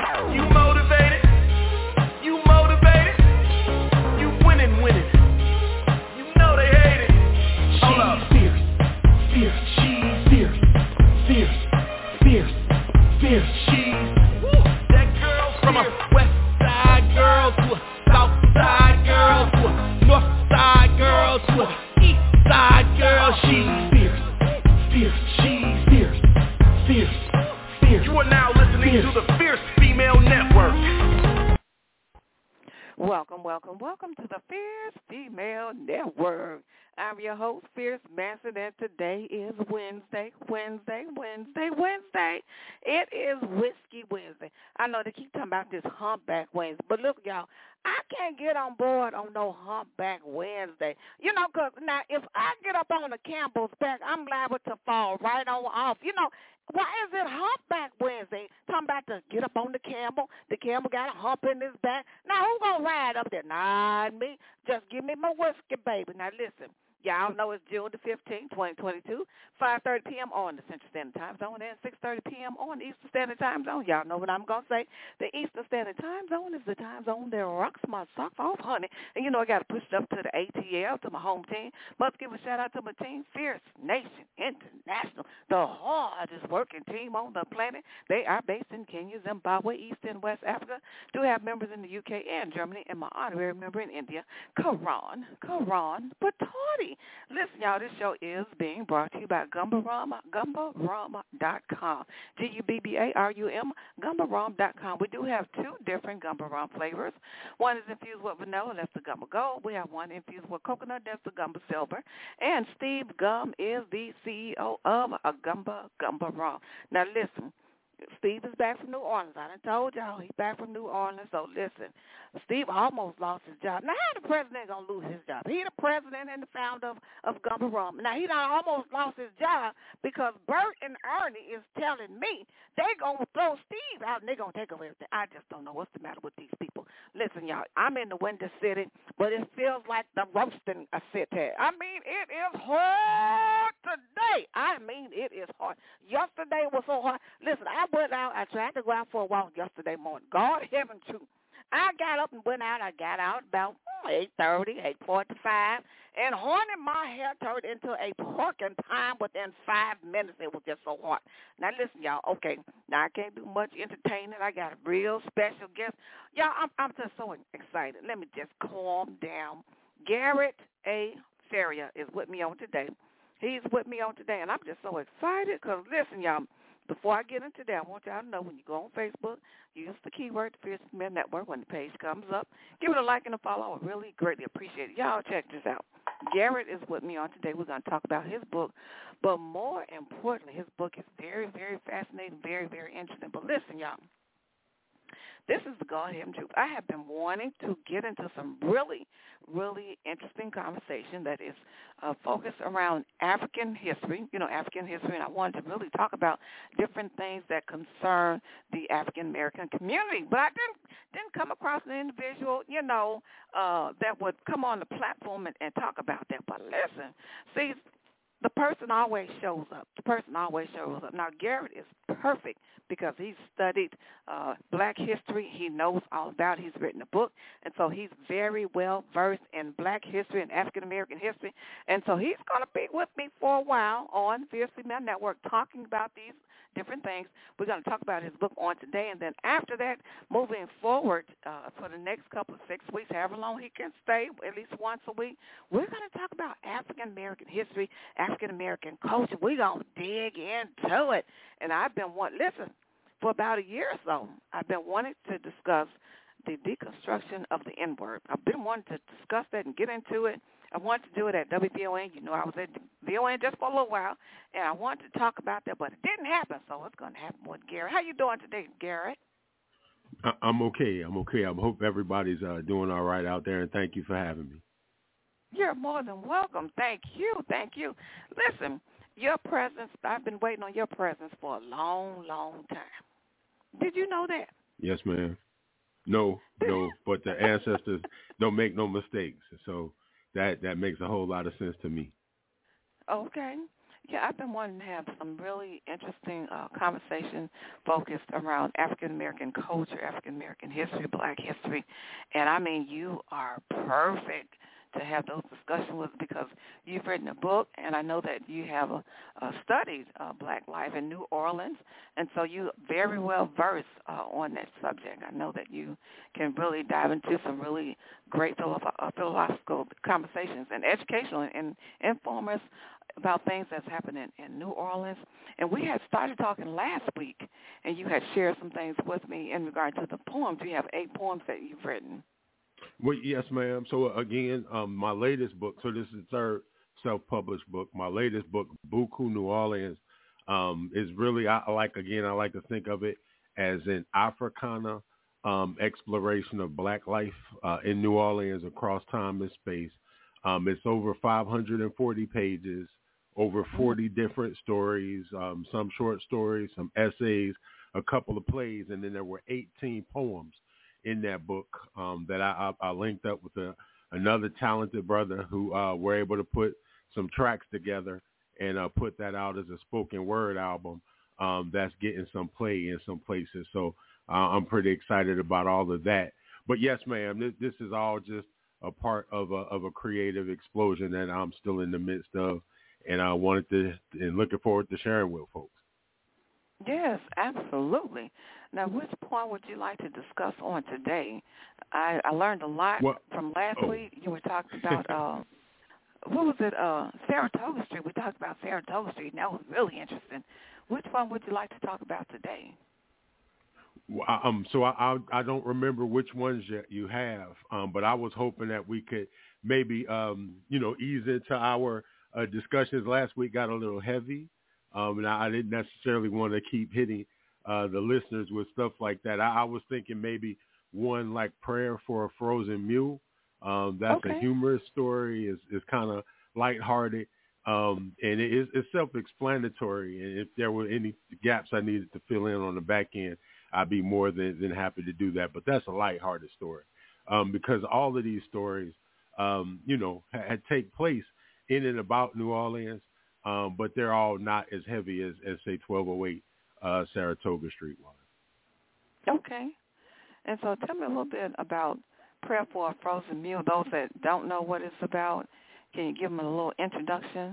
You motivated? You motivated? You winning. You know they hate it. Hold up. Fierce. She's fierce. She's that girl from a west side girl to a south side girl to a north side girl to a east side girl. She's fierce. She's fierce. You are now listening to the Fierce Female Network. Welcome to the Fierce Female Network. I'm your host, Fierce Manson, and today is Wednesday. It is Whiskey Wednesday. I know they keep talking about this Humpback Wednesday, but look, y'all, I can't get on board on no Humpback Wednesday. You know, because now if I get up on the Campbell's back, I'm liable to fall right on off. You know, why is it Humpback Wednesday? Talking about to get up on the Campbell. The Campbell got a hump in his back. Now, who going to ride up there? Not me. Just give me my whiskey, baby. Now, listen. Y'all know it's June the 15th, 2022, 5:30 p.m. on the Central Standard Time Zone and 6:30 p.m. on the Eastern Standard Time Zone. Y'all know what I'm going to say. The Eastern Standard Time Zone is the time zone that rocks my socks off, honey. And, you know, I got to push it up to the ATL, to my home team. Must give a shout-out to my team, Fierce Nation International, the hardest working team on the planet. They are based in Kenya, Zimbabwe, East and West Africa. Do have members in the UK and Germany, and my honorary member in India, Karan Patati. Listen, y'all, this show is being brought to you by Gumbarama, Gumbarama.com, Gubbarum, Gumbarum.com. We do have two different Gumbarum flavors. One is infused with vanilla, that's the Gumba Gold. We have one infused with coconut, that's the Gumba Silver. And Steve Gum is the CEO of Gumbarum. Now, listen. Steve is back from New Orleans. I done told y'all he's back from New Orleans. So listen, Steve almost lost his job. Now, how the president going to lose his job? He the president and the founder of Gumbarum. Now, he done almost lost his job because Bert and Ernie is telling me they going to throw Steve out and they going to take over everything. I just don't know what's the matter with these people. Listen, y'all, I'm in the Windy City, but it feels like the roasting city. I mean, it is hard today. I mean, it is hard. Yesterday was so hard. Listen, I went out. I tried to go out for a walk yesterday morning. God heaven too. I got up and went out. I got out about 8:30, 8:45, and horny, my hair turned into a porking time within 5 minutes. It was just so hot. Now, listen, y'all. Okay, now I can't do much entertaining. I got a real special guest. Y'all, I'm just so excited. Let me just calm down. Garrett A. Ferrier is with me on today. He's with me on today, and I'm just so excited because, listen, y'all, before I get into that, I want y'all to know when you go on Facebook, use the keyword Fierce Female Network. When the page comes up, give it a like and a follow. I really greatly appreciate it. Y'all check this out. Garrett is with me on today. We're going to talk about his book, but more importantly, his book is very, very fascinating, very, very interesting. But listen, y'all. This is the God-Heaven Truth. I have been wanting to get into some really, really interesting conversation that is focused around African history, and I wanted to really talk about different things that concern the African-American community. But I didn't come across an individual, that would come on the platform and talk about that. But listen, see, the person always shows up. Now, Garrett is perfect because he's studied black history. He knows all about it. He's written a book, and so he's very well versed in black history and African-American history. And so he's going to be with me for a while on Fierce Female Network talking about these different things. We're going to talk about his book on today, and then after that, moving forward for the next couple of 6 weeks, however long he can stay, at least once a week, we're going to talk about African-American history, African-American culture. We're going to dig into it. And I've been for about a year or so, I've been wanting to discuss the deconstruction of the N-word. I've been wanting to discuss that and get into it. I wanted to do it at WVON. I was at VON just for a little while, and I wanted to talk about that, but it didn't happen, so it's going to happen with Garrett. How you doing today, Garrett? I'm okay. I hope everybody's doing all right out there, and thank you for having me. You're more than welcome. Thank you. Listen, your presence, I've been waiting on your presence for a long, long time. Did you know that? Yes, ma'am. No, but the ancestors don't make no mistakes, so that makes a whole lot of sense to me. Okay. Yeah, I've been wanting to have some really interesting conversation focused around African-American culture, African-American history, Black history. And, I mean, you are perfect to have those discussions with because you've written a book, and I know that you have studied Black life in New Orleans, and so you're very well versed on that subject. I know that you can really dive into some really great philosophical conversations and educational and inform us about things that's happening in New Orleans. And we had started talking last week, and you had shared some things with me in regard to the poems. You have 8 poems that you've written. Well, yes, ma'am. So, again, my latest book, so this is the third self-published book. My latest book, Buku New Orleans, is really, I like to think of it as an Africana exploration of Black life in New Orleans across time and space. It's over 540 pages, over 40 different stories, some short stories, some essays, a couple of plays, and then there were 18 poems in that book that I linked up with another talented brother who were able to put some tracks together and put that out as a spoken word album that's getting some play in some places. So I'm pretty excited about all of that. But yes, ma'am, this is all just a part of a creative explosion that I'm still in the midst of, and I wanted to and looking forward to sharing with folks. Yes, absolutely. Now, which point would you like to discuss on today? I learned a lot from last week. You were talking about, what was it, Saratoga Street. We talked about Saratoga Street, and that was really interesting. Which one would you like to talk about today? So I don't remember which ones you have, but I was hoping that we could maybe, ease into our discussions. Last week got a little heavy. And I didn't necessarily want to keep hitting the listeners with stuff like that. I was thinking maybe one like Prayer for a Frozen Mule. That's a humorous story. It's kind of lighthearted, and it's self-explanatory. And if there were any gaps I needed to fill in on the back end, I'd be more than happy to do that. But that's a lighthearted story because all of these stories, had take place in and about New Orleans. But they're all not as heavy as say, 1208 Saratoga Street was. Okay. And so tell me a little bit about Prayer for a Frozen Mule. Those that don't know what it's about, can you give them a little introduction?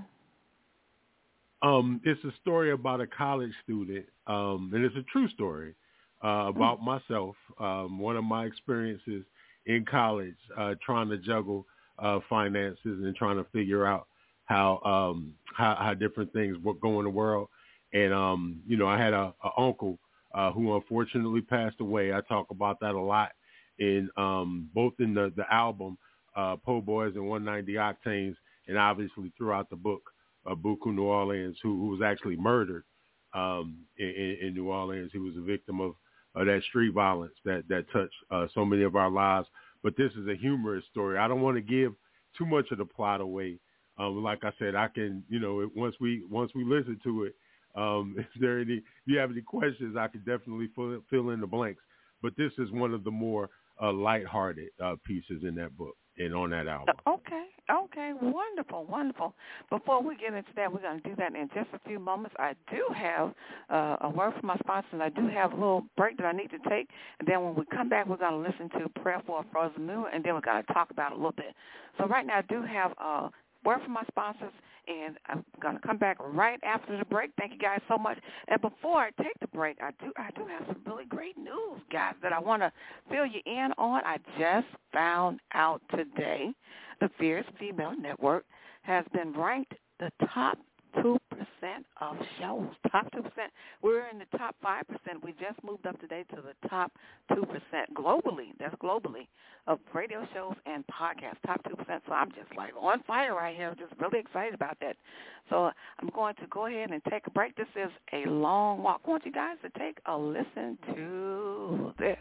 It's a story about a college student, and it's a true story about myself, one of my experiences in college, trying to juggle finances and trying to figure out how different things go in the world. And, I had a uncle who unfortunately passed away. I talk about that a lot in both in the album, Po' Boys and 190 Octanes, and obviously throughout the book, Buku New Orleans, who was actually murdered in New Orleans. He was a victim of that street violence that touched so many of our lives. But this is a humorous story. I don't want to give too much of the plot away. Like I said, I can, once we listen to it, if you have any questions, I can definitely fill in the blanks. But this is one of the more lighthearted pieces in that book and on that album. Okay, wonderful. Before we get into that, we're going to do that in just a few moments. I do have a word from my sponsor, and I do have a little break that I need to take. And then when we come back, we're going to listen to Prayer for a Frozen Mule, and then we're going to talk about it a little bit. So right now, I do have word from my sponsors, and I'm going to come back right after the break. Thank you guys so much. And before I take the break, I do have some really great news, guys, that I want to fill you in on. I just found out today the Fierce Female Network has been ranked the top 2% of shows. Top 2%. We're in the top 5%. We just moved up today to the top 2% globally. That's globally of radio shows and podcasts. Top 2%. So I'm just like on fire right here. Just really excited about that. So I'm going to go ahead and take a break. This is a long walk. I want you guys to take a listen to this.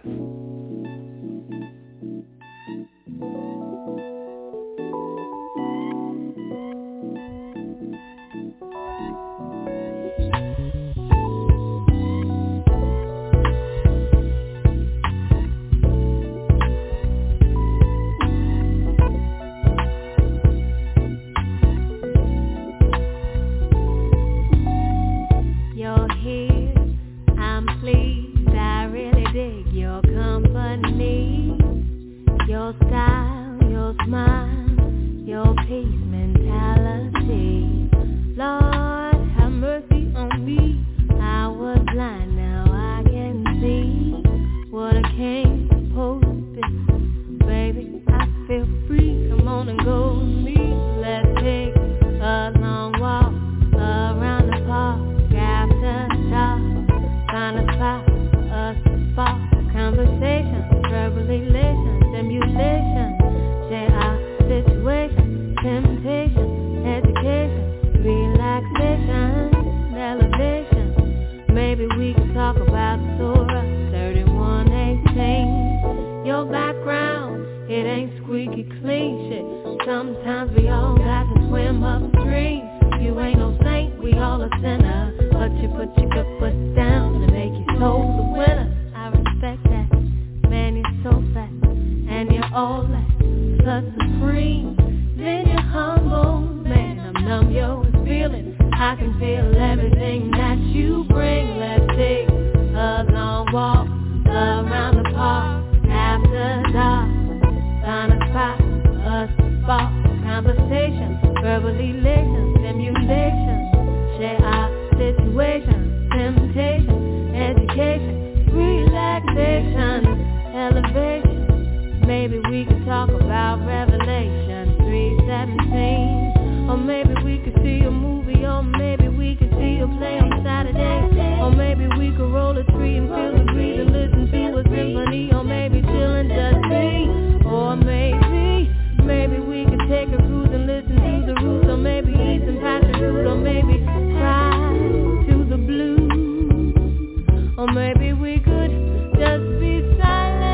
Sometimes we all got to swim upstream. You ain't no saint, we all a sinner. But you put your good foot down to make your soul the winner. I respect that, man, you're so fat, and you're all that, such supreme. Then you're humble, man, I'm numb, yo, it's feeling. I can feel everything that you bring. Let's take a long walk around the park after dark. Find a spot, us to spark conversation, verbal elation, stimulation. Share our situation, temptation, education, relaxation, elevation. Maybe we could talk about Revelation 3:17. Or maybe we could see a movie, or maybe we could see a play on Saturday. Or maybe we could roll a tree and feel the breeze and listen to a symphony. Or maybe chill and just be. Or maybe we could take a cruise and listen to the roots. Or maybe eat some passion fruit. Or maybe cry to the blues. Or maybe we could just be silent.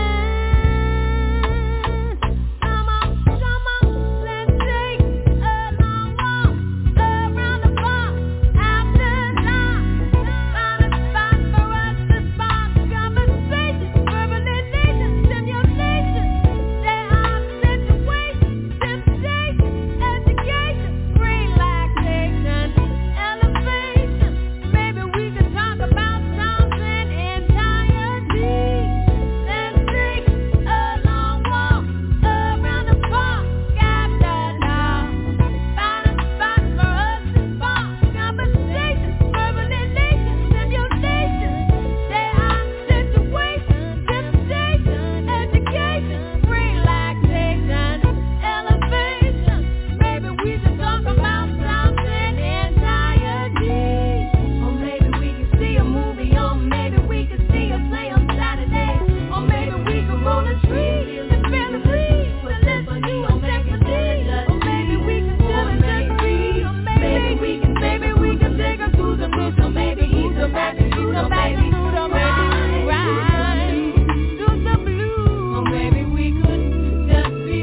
Come on, let's take a long walk around the park after dark. Find a spot for us to spark conversation, verbalization, stimulation. Share our situation, temptation, education, relaxation, elevation. Maybe we could talk about something entirely. Let's take a long walk around the park after dark. Find a spot for us to spark conversation, verbalization, stimulation. Share our situation, temptation, education, relaxation, elevation. Maybe we should talk about something entirely. Or maybe we could see a movie, or maybe we could see a play on Saturday. Or maybe we could roll a tree and feel the breeze. But listen to a symphony. Or maybe we can chill and just breathe. Or maybe we can take us to the roots. Or maybe eat some passion fruit. Or maybe ride to the blues. Or maybe we could just be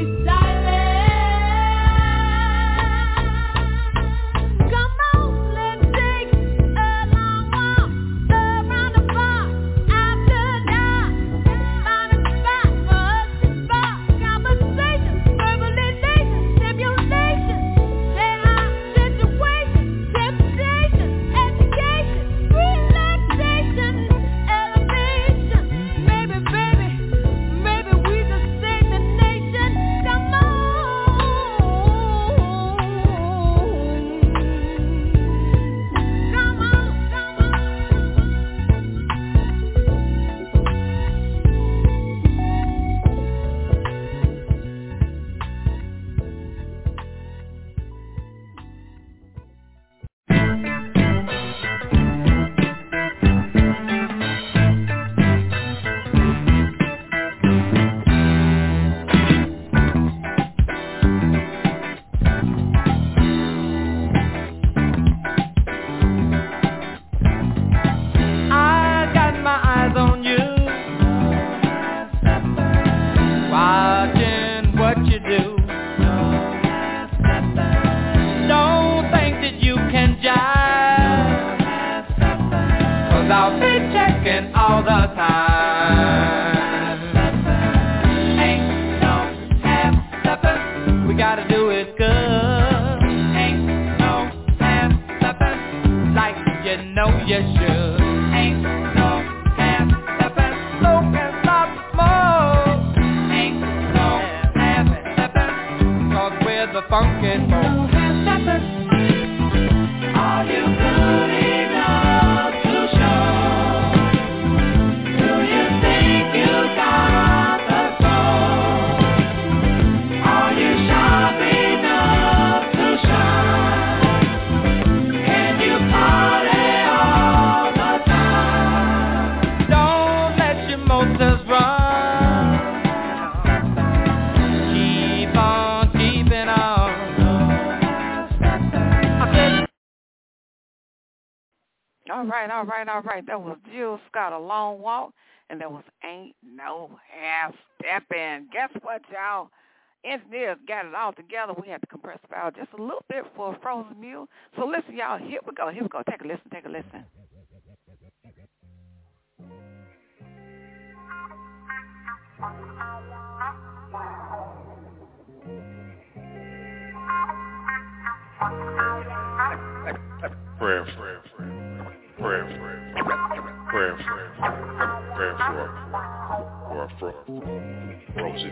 silent. Come on, let's take a long walk around the park after dark. Find a spot for us to spark conversation, verbalization, stimulation. Share our situation, temptation, education, relaxation, elevation. Maybe we could save the nation. Come on. I got my eyes on you, watching what you do. Don't think that you can jive, 'cause I'll be checking all the time. Ain't no half-stepping, we gotta do it good. Ain't no half-stepping, like you know you should. Ain't no half-stepping, slow can stop more. Ain't no half-stepping, 'cause we're the funky folk. No half-stepping, are you good enough to show? Do you think you got the soul? Are you sharp enough to shine? Can you party all the time? Don't let your motors run. Keep on keeping on. All right. That was Jill Scott, A Long Walk, and that was Ain't No Half Stepping. Guess what, y'all? engineers got it all together. We had to compress the file just a little bit for a frozen mule. So listen, y'all, here we go. Take a listen. Prayer for Rosie,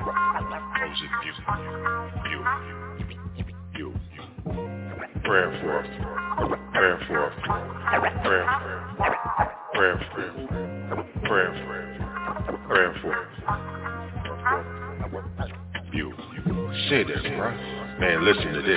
you. Prayer for you. Say this, bro. Man, listen to this.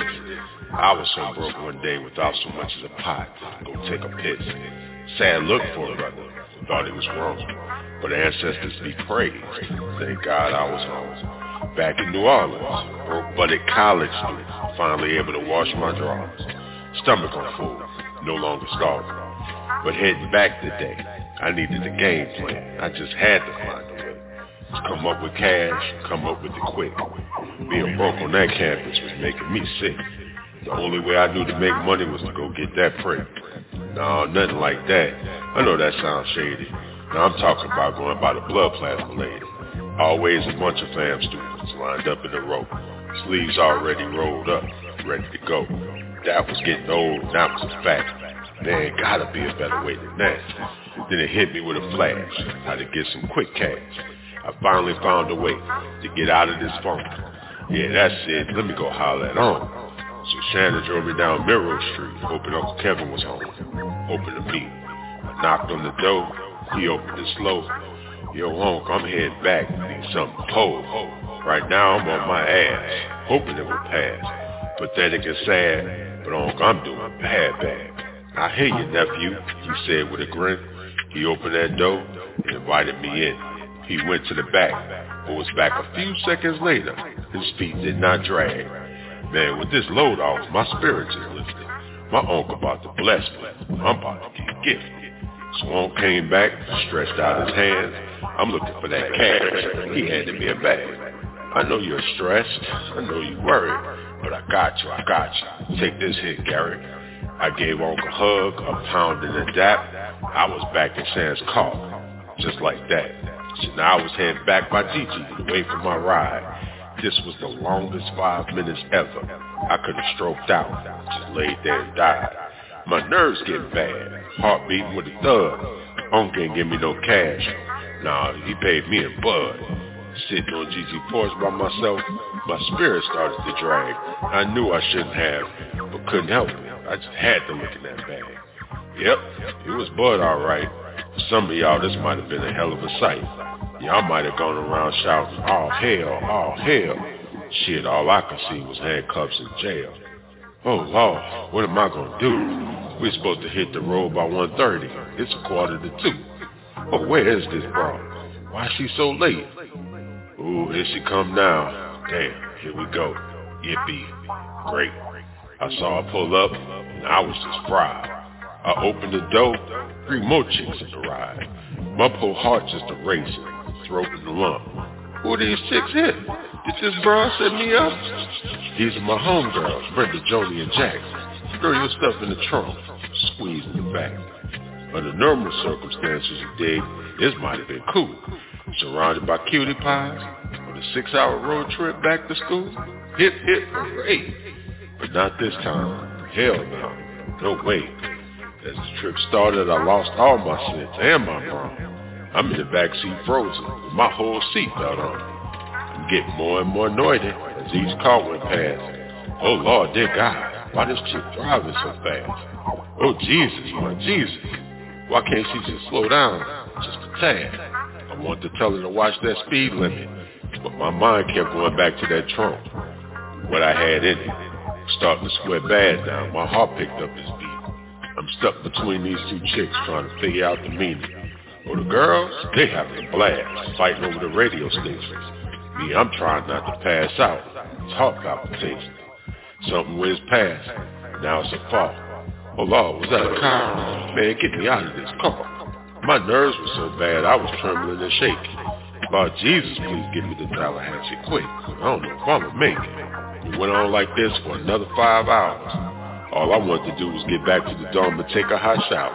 I was so broke one day without so much as a pot to go take a piss. Sad look for a brother. Thought he was wrong. But ancestors be praised. Thank God I was home. Back in New Orleans, broke-butted college student, finally able to wash my drawers. Stomach on full, no longer starving. But heading back today, I needed a game plan. I just had to find a way. To come up with cash, come up with it quick. Being broke on that campus was making me sick. The only way I knew to make money was to go get that prick. No, nothing like that. I know that sounds shady. Now I'm talking about going by the blood plasma lady. Always a bunch of fam students lined up in a row. Sleeves already rolled up, ready to go. That was getting old, that was a fact. There ain't gotta be a better way than that. Then it hit me with a flash, how to get some quick cash. I finally found a way to get out of this funk. Yeah, that's it, let me go holler at home. So Shannon drove me down Mirror Street, hoping Uncle Kevin was home. Open to me. I knocked on the door, he opened it slow. Yo, Honk, I'm heading back, need something cold. Right now I'm on my ass, hoping it will pass. Pathetic and sad, but Honk, I'm doing bad. I hear you, nephew, he said with a grin. He opened that door and invited me in. He went to the back, but was back a few seconds later. His feet did not drag. Man, with this load off, my spirits is lifted. My uncle about to bless me. I'm about to get gifted. So Uncle came back, stretched out his hands. I'm looking for that cash. He handed me a bag. I know you're stressed. I know you're worried. But I got you. Take this hit, Gary. I gave Uncle a hug, a pound and a dap. I was back in Sam's car. Just like that. So now I was heading back by Gigi to wait for my ride. This was the longest 5 minutes ever. I could have stroked out, just laid there and died. My nerves getting bad, heart beating with a thud. Uncle ain't give me no cash. Nah, he paid me in bud. Sitting on Gigi porch by myself, my spirit started to drag. I knew I shouldn't have, but couldn't help it. I just had to look in that bag. Yep, it was bud all right. For some of y'all, this might have been a hell of a sight. Y'all might have gone around shouting, all hell. Shit, all I could see was handcuffs in jail. Oh, Lord, what am I going to do? We're supposed to hit the road by 1:30. It's 1:45. Oh, where is this broad? Why is she so late? Ooh, here she come now. Damn, here we go. Yippee. Great. I saw her pull up, and I was just fried. I opened the door, 3 more chicks in the ride. My poor heart just a racing, throat in the lump. Who are these chicks here? Did this broad set me up? These are my homegirls, Brenda, Joni, and Jack. Throw your stuff in the trunk, squeeze in the back. Under normal circumstances, you dig, this might have been cool. Surrounded by cutie pies, on a 6-hour road trip back to school. Hip, hooray. But not this time. Hell no. No way. As the trip started, I lost all my sense and my mom. I'm in the backseat frozen, with my whole seatbelt on. I'm getting more and more annoyed as each car went past. Oh Lord, dear God, why this chick driving so fast? Oh Jesus, my Jesus. Why can't she just slow down, just a tad? I wanted to tell her to watch that speed limit, but my mind kept going back to that trunk. What I had in it, starting to sweat bad now. My heart picked up its beat. I'm stuck between these 2 chicks trying to figure out the meaning. Oh, the girls, they having a blast, fighting over the radio stations. Me, I'm trying not to pass out. It's heart palpitations. Something whizzed past. Now it's a fall. Oh, Lord, was that a car? Man, get me out of this car. My nerves were so bad, I was trembling and shaking. Lord Jesus, please get me to Tallahassee quick. I don't know if I'm going to make it. It went on like this for another 5 hours. All I wanted to do was get back to the dorm and take a hot shower.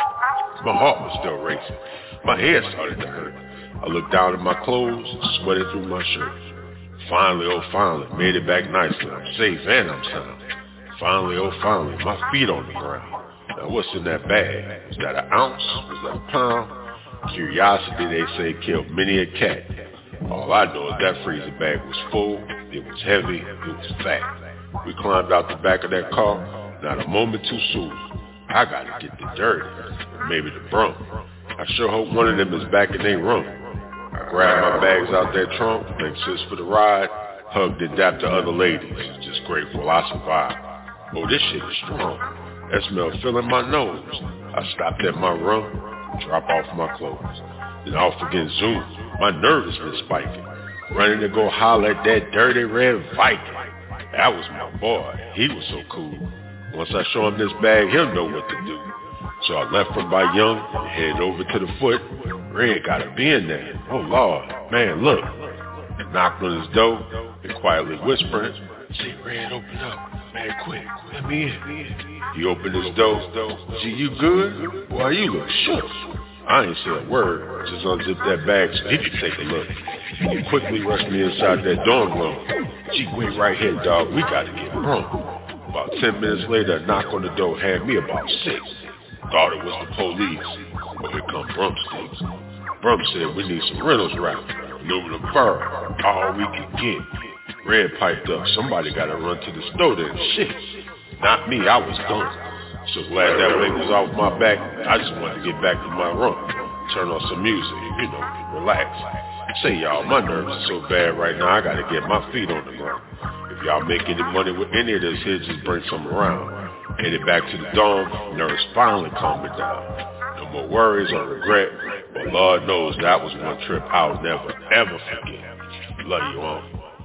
My heart was still racing. My head started to hurt. I looked down at my clothes and sweated through my shirt. Finally, made it back nicely. I'm safe and I'm sound. Finally, my feet on the ground. Now what's in that bag? Was that an ounce? Was that a pound? Curiosity, they say, killed many a cat. All I know is that freezer bag was full, it was heavy, it was fat. We climbed out the back of that car, not a moment too soon. I gotta get the dirty, maybe the brum. I sure hope one of them is back in their room. I grabbed my bags out that trunk, thanked sis for the ride, hugged and dapped the other ladies, just grateful I survived. Oh, this shit is strong. That smell filling my nose. I stopped at my room, drop off my clothes. Then off again, zoom. My nervousness spiking. Running to go holler at that dirty red Viking. That was my boy. He was so cool. Once I show him this bag, he'll know what to do. So I left from by Young and headed over to the foot. Red gotta be in there. Oh, Lord. Man, look. I knocked on his door and quietly whispering, "Say, Red, open up. Man, quick. Let me in." He opened his door. "Gee, you good? Boy, you look shook." I ain't say a word. Just unzipped that bag so he could take a look. He quickly rushed me inside that dorm room. "Gee, wait right here, dog. We gotta get Brum." About 10 minutes later, a knock on the door had me about 6. Thought it was the police. But here come Brum sticks. Brum said we need some Reynolds wrap, aluminum foil, all we can get. Red piped up. Somebody gotta run to the store then. Shit. Not me, I was done. So glad that weight was off my back. I just wanted to get back to my room, turn on some music, relax. Say, y'all, my nerves are so bad right now, I gotta get my feet on the ground. If y'all make any money with any of this here, just bring some around. Headed back to the dorm, nerves finally calming down. No more worries or regret, but Lord knows that was one trip I'll never, ever forget. Love you all.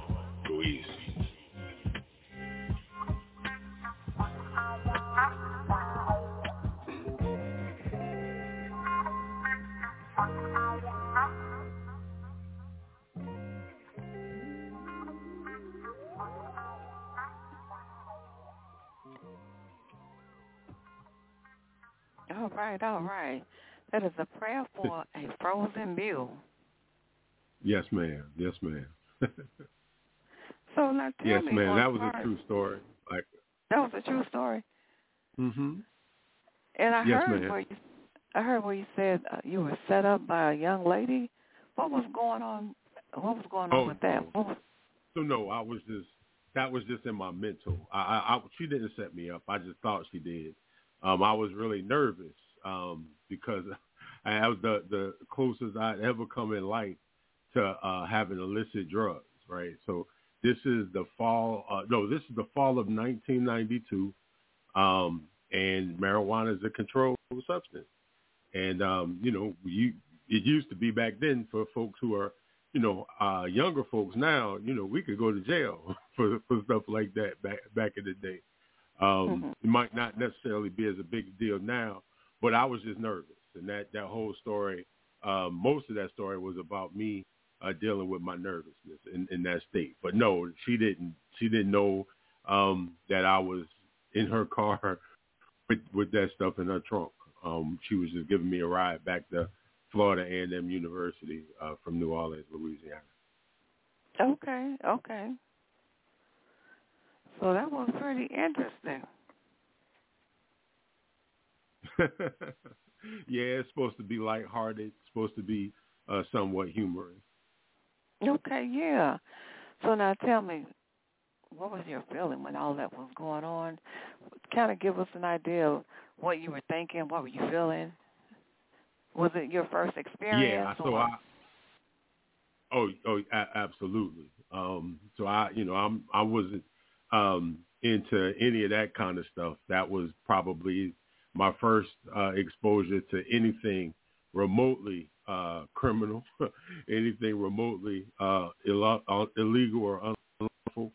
Go easy. All right. That is a prayer for a frozen mule. Yes, ma'am. So now tell yes, me, ma'am. That was a true story. That was a true story. Mhm. And I yes, heard ma'am. where you said you were set up by a young lady. What was going on? What was going on with that? So no, that was just in my mental. She didn't set me up. I just thought she did. I was really nervous because I was the closest I'd ever come in life to having illicit drugs, right? So this is the fall. This is the fall of 1992, and marijuana is a controlled substance. And it used to be back then for folks who are, younger folks now. We could go to jail for stuff like that back in the day. It might not necessarily be as a big deal now, but I was just nervous. And that whole story, most of that story was about me dealing with my nervousness in that state. But no, she didn't know that I was in her car with that stuff in her trunk. She was just giving me a ride back to Florida A&M University from New Orleans, Louisiana. Okay. So that was pretty interesting. Yeah, it's supposed to be lighthearted. It's supposed to be somewhat humorous. Okay, yeah. So now tell me, what was your feeling when all that was going on? Kind of give us an idea of what you were thinking. What were you feeling? Was it your first experience? Yeah, absolutely. So I wasn't into any of that kind of stuff. That was probably my first exposure to anything remotely criminal, anything remotely illegal or unlawful.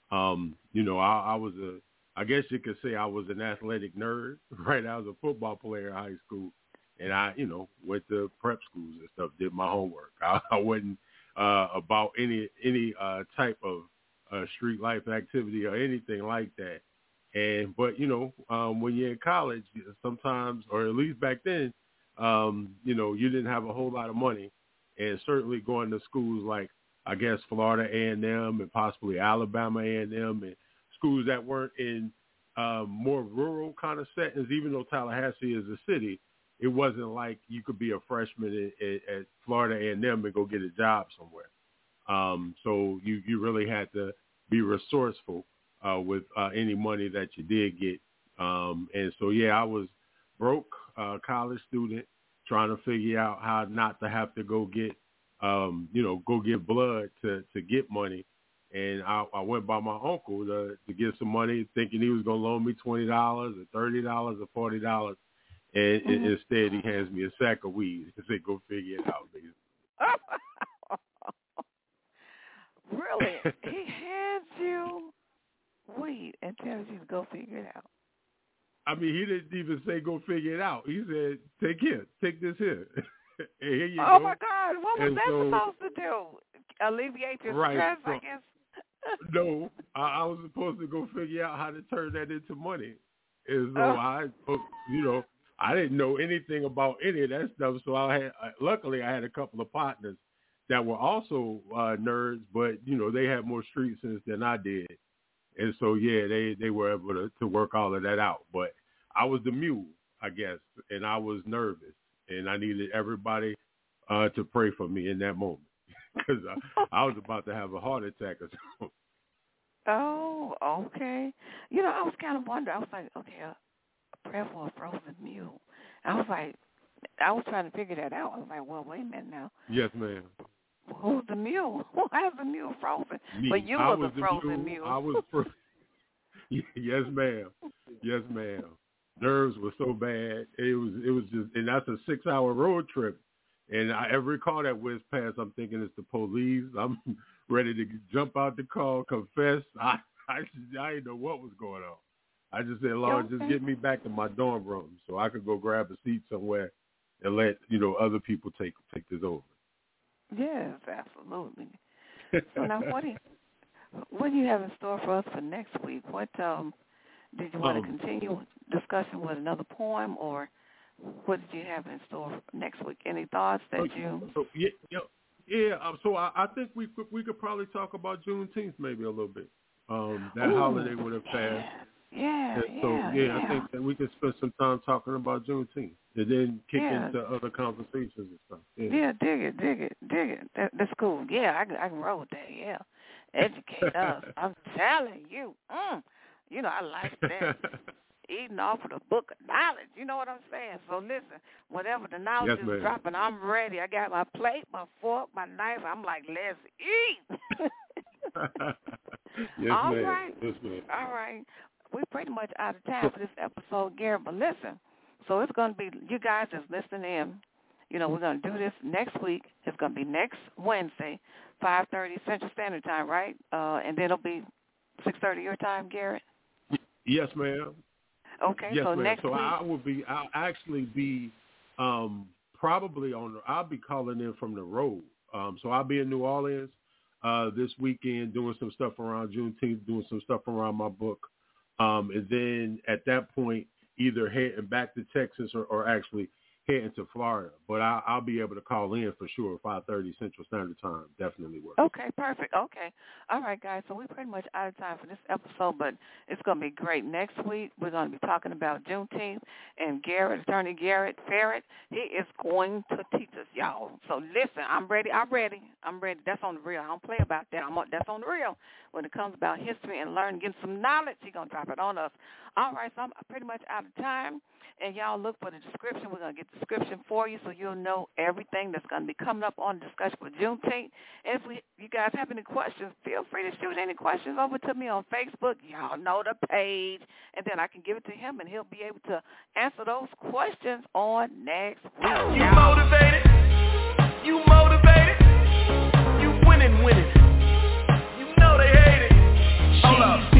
I guess you could say I was an athletic nerd, right? I was a football player in high school, and I, went to prep schools and stuff, did my homework. I wasn't about any type of street life activity or anything like that. But when you're in college, sometimes, or at least back then, you didn't have a whole lot of money, and certainly going to schools like, I guess, Florida A&M and possibly Alabama A&M and schools that weren't in more rural kind of settings, even though Tallahassee is a city, it wasn't like you could be a freshman at Florida A&M and go get a job somewhere. So you really had to be resourceful with any money that you did get. And so, I was broke, college student, trying to figure out how not to have to go get blood to get money. And I went by my uncle to get some money, thinking he was going to loan me $20 or $30 or $40. And instead, he hands me a sack of weed and said, "Go figure it out, nigga." Really? He hands you weed and tells you to go figure it out. I mean, he didn't even say go figure it out. He said, take this here. And here you go. My God, what was that supposed to do? Alleviate your stress, I guess? No, I was supposed to go figure out how to turn that into money. And so I didn't know anything about any of that stuff. So luckily I had a couple of partners that were also nerds, but they had more street sense than I did. And so, they were able to work all of that out. But I was the mule, I guess, and I was nervous, and I needed everybody to pray for me in that moment because I was about to have a heart attack or something. Oh, okay. I was kind of wondering. I was like, okay, a prayer for a frozen mule. I was trying to figure that out. I was like, well, wait a minute now. Yes, ma'am. Who's the mule? Who has the mule frozen? Me. But you was a frozen mule. I was frozen. Yes, ma'am. Yes, ma'am. Nerves were so bad. It was just, and that's a 6-hour road trip. And every car that whizzed past, I'm thinking it's the police. I'm ready to jump out the car, confess. I didn't know what was going on. I just said, Lord, just get me back to my dorm room so I could go grab a seat somewhere and let other people take this over. Yes, absolutely. So now, what do you have in store for us for next week? What did you want to continue discussion with another poem, or what did you have in store for next week? Any thoughts that you? So I think we could probably talk about Juneteenth maybe a little bit. That holiday would have passed. I think that we could spend some time talking about Juneteenth and then kick into other conversations and stuff. Yeah, dig it. That's cool. Yeah, I can roll with that. Yeah, educate us. I'm telling you. I like that. Eating off of the book of knowledge. You know what I'm saying? So listen, whatever the knowledge is dropping, I'm ready. I got my plate, my fork, my knife. I'm like, let's eat. All right. Yes, ma'am. All right. We're pretty much out of time for this episode, Gary. But listen, so it's going to be, you guys that's listening in, we're going to do this next week. It's going to be next Wednesday, 5:30 Central Standard Time, right? And then it'll be 6:30 your time, Garrett? Yes, ma'am. Okay, yes, so ma'am. next so week. I'll actually be probably I'll be calling in from the road. So I'll be in New Orleans this weekend doing some stuff around Juneteenth, doing some stuff around my book. And then at that point, either heading back to Texas or actually heading to Florida. But I'll be able to call in for sure, 5:30 Central Standard Time. Definitely works. Okay, perfect. Okay. All right, guys. So we're pretty much out of time for this episode, but it's going to be great. Next week, we're going to be talking about Juneteenth, and Attorney Garrett Ferret, he is going to teach us, y'all. So listen, I'm ready. That's on the real. I don't play about that. That's on the real. When it comes about history and learning, getting some knowledge, he's going to drop it on us. All right, so I'm pretty much out of time. And y'all look for the description. We're going to get the description for you so you'll know everything that's going to be coming up on the discussion for Juneteenth. And if you guys have any questions, feel free to shoot any questions over to me on Facebook. Y'all know the page. And then I can give it to him, and he'll be able to answer those questions on next week. You motivated. You winning. You know they hate it. Hold up.